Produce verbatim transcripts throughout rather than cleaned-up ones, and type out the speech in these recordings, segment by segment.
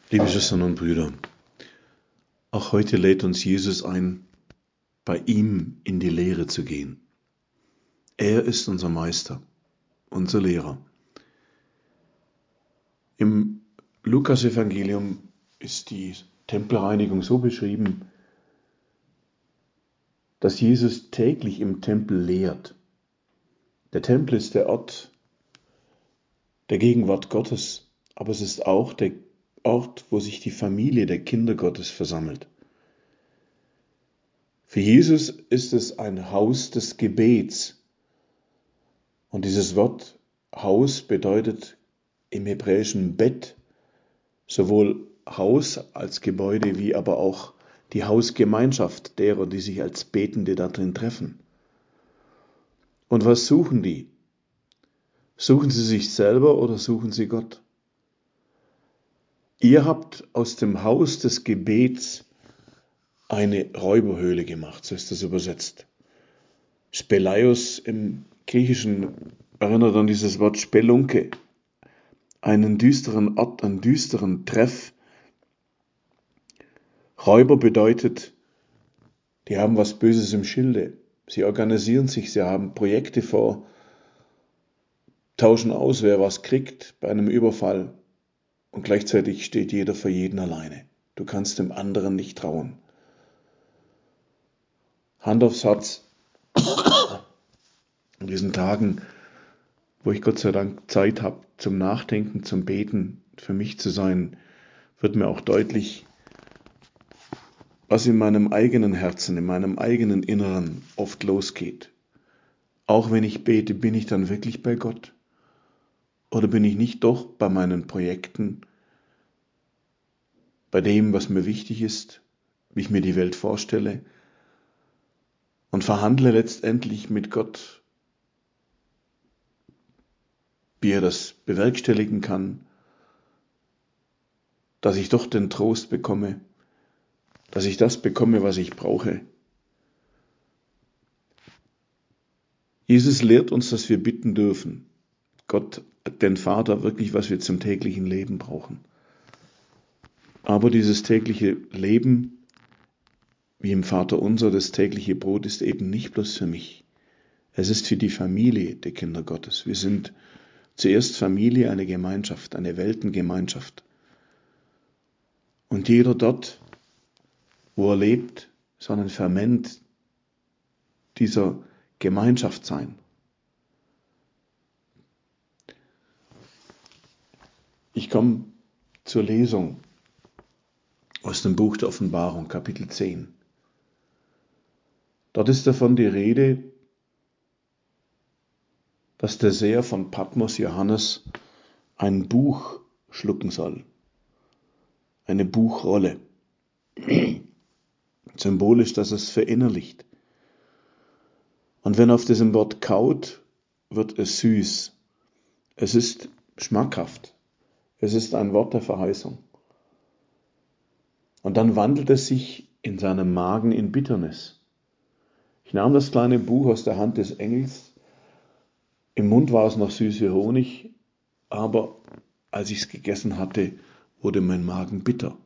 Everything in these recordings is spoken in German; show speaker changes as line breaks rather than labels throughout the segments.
Liebe Schwestern und Brüder, auch heute lädt uns Jesus ein, bei ihm in die Lehre zu gehen. Er ist unser Meister, unser Lehrer. Im Lukas-Evangelium ist die Tempelreinigung so beschrieben, dass Jesus täglich im Tempel lehrt. Der Tempel ist der Ort der Gegenwart Gottes, aber es ist auch der Ort, wo sich die Familie der Kinder Gottes versammelt. Für Jesus ist es ein Haus des Gebets. Und dieses Wort Haus bedeutet im Hebräischen Bett, sowohl Haus als Gebäude wie aber auch die Hausgemeinschaft derer, die sich als Betende da drin treffen. Und was suchen die? Suchen sie sich selber oder suchen sie Gott? Ihr habt aus dem Haus des Gebets eine Räuberhöhle gemacht, so ist das übersetzt. Speleios im Griechischen erinnert an dieses Wort Spelunke, einen düsteren Ort, einen düsteren Treff. Räuber bedeutet, die haben was Böses im Schilde. Sie organisieren sich, sie haben Projekte vor, tauschen aus, wer was kriegt bei einem Überfall. Und gleichzeitig steht jeder für jeden alleine. Du kannst dem anderen nicht trauen. Hand aufs Herz. In diesen Tagen, wo ich Gott sei Dank Zeit habe zum Nachdenken, zum Beten, für mich zu sein, wird mir auch deutlich, was in meinem eigenen Herzen, in meinem eigenen Inneren oft losgeht. Auch wenn ich bete, bin ich dann wirklich bei Gott? Oder bin ich nicht doch bei meinen Projekten, bei dem, was mir wichtig ist, wie ich mir die Welt vorstelle, und verhandle letztendlich mit Gott, wie er das bewerkstelligen kann, dass ich doch den Trost bekomme, dass ich das bekomme, was ich brauche. Jesus lehrt uns, dass wir bitten dürfen, Gott, den Vater, wirklich, was wir zum täglichen Leben brauchen. Aber dieses tägliche Leben, wie im Vater unser, das tägliche Brot ist eben nicht bloß für mich. Es ist für die Familie der Kinder Gottes. Wir sind zuerst Familie, eine Gemeinschaft, eine Weltengemeinschaft. Und jeder dort, wo er lebt, soll ein Ferment dieser Gemeinschaft sein. Ich komme zur Lesung aus dem Buch der Offenbarung, Kapitel zehn. Dort ist davon die Rede, dass der Seher von Patmos, Johannes, ein Buch schlucken soll. Eine Buchrolle. Symbolisch, dass es verinnerlicht. Und wenn er auf diesem Wort kaut, wird es süß. Es ist schmackhaft. Es ist ein Wort der Verheißung. Und dann wandelt es sich in seinem Magen in Bitternis. Ich nahm das kleine Buch aus der Hand des Engels. Im Mund war es noch süß wie Honig, aber als ich es gegessen hatte, wurde mein Magen bitter.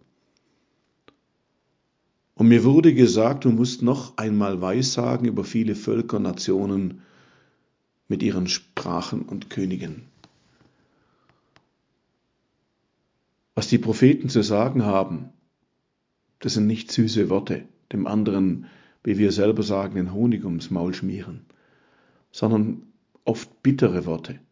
Und mir wurde gesagt, du musst noch einmal Weissagen über viele Völker, Nationen mit ihren Sprachen und Königen. Was die Propheten zu sagen haben, das sind nicht süße Worte, dem anderen, wie wir selber sagen, den Honig ums Maul schmieren, sondern oft bittere Worte.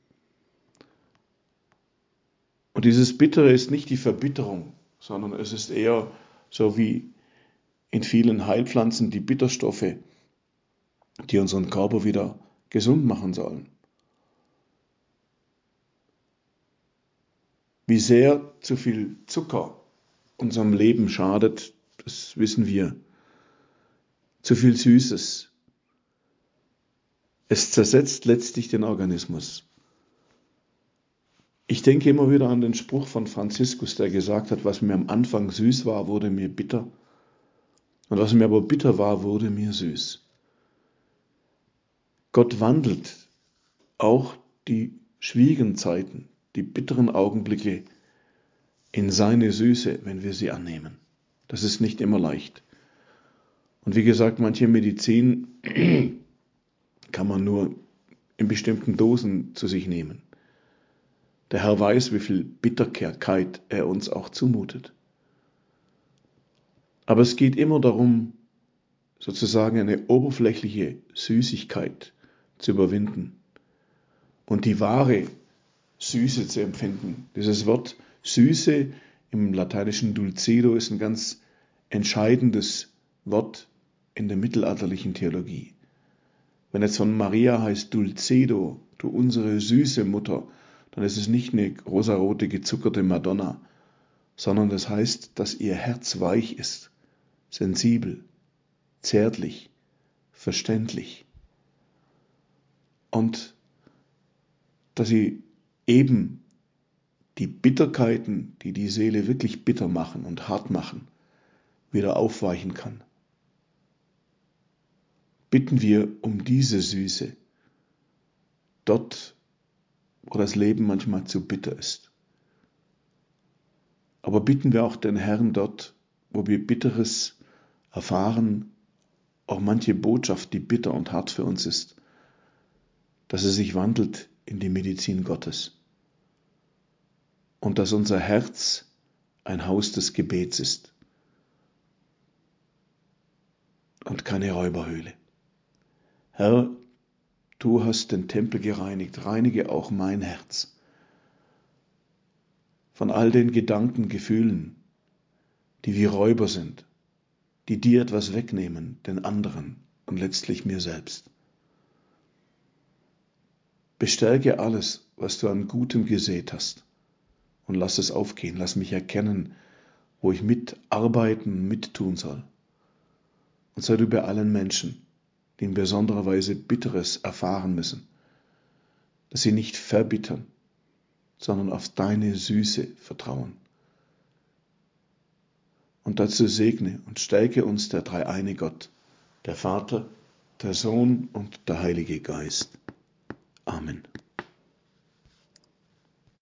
Und dieses Bittere ist nicht die Verbitterung, sondern es ist eher so wie in vielen Heilpflanzen die Bitterstoffe, die unseren Körper wieder gesund machen sollen. Wie sehr zu viel Zucker unserem Leben schadet, das wissen wir. Zu viel Süßes. Es zersetzt letztlich den Organismus. Ich denke immer wieder an den Spruch von Franziskus, der gesagt hat, was mir am Anfang süß war, wurde mir bitter. Und was mir aber bitter war, wurde mir süß. Gott wandelt auch die schwierigen Zeiten, die bitteren Augenblicke in seine Süße, wenn wir sie annehmen. Das ist nicht immer leicht. Und wie gesagt, manche Medizin kann man nur in bestimmten Dosen zu sich nehmen. Der Herr weiß, wie viel Bitterkeit er uns auch zumutet. Aber es geht immer darum, sozusagen eine oberflächliche Süßigkeit zu überwinden und die wahre Süße zu empfinden. Dieses Wort Süße im lateinischen Dulcedo ist ein ganz entscheidendes Wort in der mittelalterlichen Theologie. Wenn es von Maria heißt Dulcedo, du unsere süße Mutter, dann ist es nicht eine rosarote, gezuckerte Madonna, sondern das heißt, dass ihr Herz weich ist, sensibel, zärtlich, verständlich und dass sie eben die Bitterkeiten, die die Seele wirklich bitter machen und hart machen, wieder aufweichen kann. Bitten wir um diese Süße, dort, wo das Leben manchmal zu bitter ist. Aber bitten wir auch den Herrn dort, wo wir Bitteres erfahren, auch manche Botschaft, die bitter und hart für uns ist, dass es sich wandelt in die Medizin Gottes und dass unser Herz ein Haus des Gebets ist und keine Räuberhöhle. Herr, du hast den Tempel gereinigt, reinige auch mein Herz von all den Gedanken, Gefühlen, die wie Räuber sind, die dir etwas wegnehmen, den anderen und letztlich mir selbst. Bestärke alles, was du an Gutem gesät hast und lass es aufgehen, lass mich erkennen, wo ich mitarbeiten, mittun soll. Und sei du bei allen Menschen, die in besonderer Weise Bitteres erfahren müssen, dass sie nicht verbittern, sondern auf deine Süße vertrauen. Und dazu segne und stärke uns der dreieine Gott, der Vater, der Sohn und der Heilige Geist. Amen.